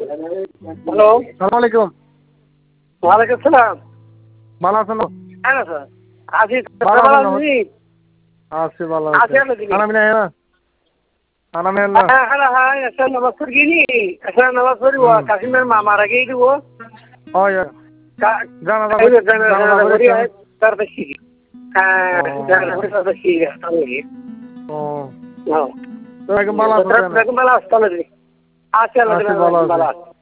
Hello, সালাম আলাইকুম। ওয়ালাইকুম সালাম। ভালো আছেন? হ্যাঁ স্যার, আছি। ভালো ভালো আছেন? আছি। আছি ভালো আছি আছি। আমরা দিদি। খানা পিনা है ना? खाना में है ना? হ্যাঁ হ্যাঁ হ্যাঁ, একটা নামাজ পড়ি নি, একটা নামাজ পড়ি কাশিমের মা মারা গিয়ে দিব। ও ইয়া জানাজা করি করেছেন? তার বেশি। হ্যাঁ, জানাজা করি তার বেশি। ও হ্যাঁ, তো একদম ভালো আছেন? বেগম ভালো আসতে হবে। আছি আছি ভালো আল্লাহ আছি। ভালো আছে।